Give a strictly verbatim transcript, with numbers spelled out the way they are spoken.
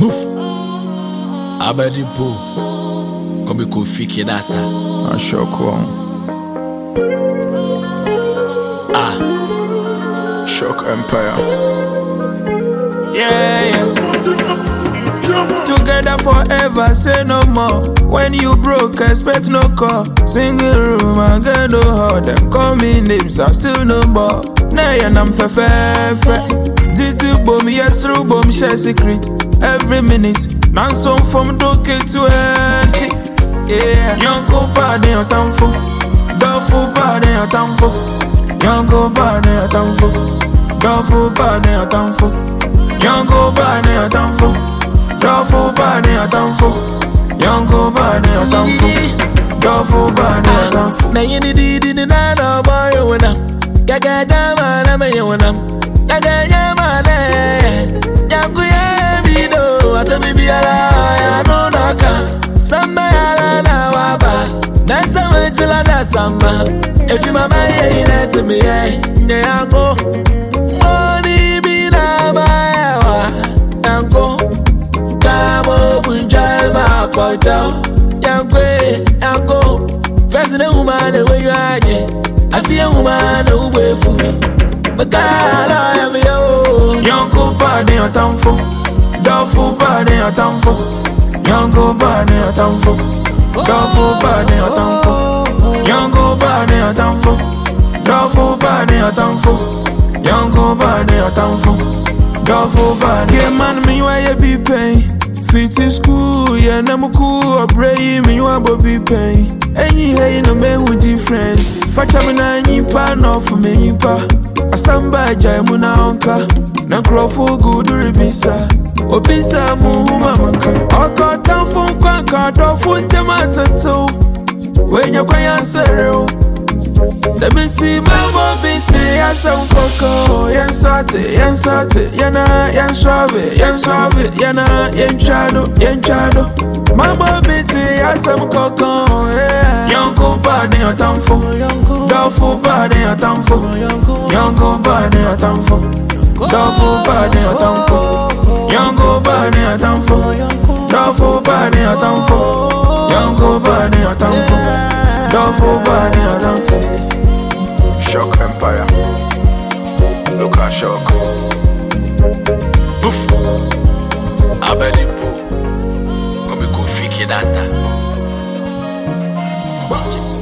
Move. Abadi po. Come Kofi Kidata. I sure cool. Ah. Shock Empire. Yeah, yeah. Together forever, say no more. When you broke, expect no call. Single room, I get no hard. Them call me names, I still no more. Nay, and I'm fe fe fe. Didi boom, yes, through boom, share secret. Every minute, man, some from doke twenty. Yeah, young go bad in your tamfo. Dofu bad in your tamfo. Young go bad in your tamfo. Dofu bad in your tamfo. Young go bad in your tamfo. Dofu bad in your tamfo. Young go bad in your tamfo. Dofu bad in your tamfo. Na yini di di di na no boy you wanna. Gaga gama na me you wanna. Gaga gama na. Yangu ya bido asabi biara ya no naka. Samba ya na waba. Na sama chila na samba. If you mama ye ina simi ye. Nye yango. Money bi na bayawa. Yango. Kamo bunjal ma kocha. Yango, yango. First the woman when you aje. I feel woman who be fool. But I am yo. Yango bad in your tamfo. Dofu bad in your tamfo. Yango bad in your tamfo. Dofu bad in your tamfo. Yango bad in your tamfo. Dofu bad in your tamfo. Yango bad in your tamfo. Dofu bad. Yeah man, me why you be pain. Fit in school, yeah, I'm cool. I pray me you want to be pain. Any hey no man with difference. Facha me na nyimpa no for me nyimpa. I stand by jai muna onka. Na crofo good ribisa. Obisa mu huma manka. Oko tamfo kwa kado funte matatu. Wenya kwa yansero. The binti mama binti yasam koko. Yansate, yansate, yana yanswabe, yanswabe, yana yanchado, yanchado. Mama binti yasam koko. Yanko bad in your tamfo. Dofu bad in your tamfo. Yanko bad in your tamfo. Dofu bad in your tamfo. Yanko bad in your tamfo. Dofu bad in your tamfo. Yanko bad in your tamfo. Dofu bad in your tamfo. Shock Empire. Look at Shock. Move. Abadi po. Come Kofi Kidata. Watch it.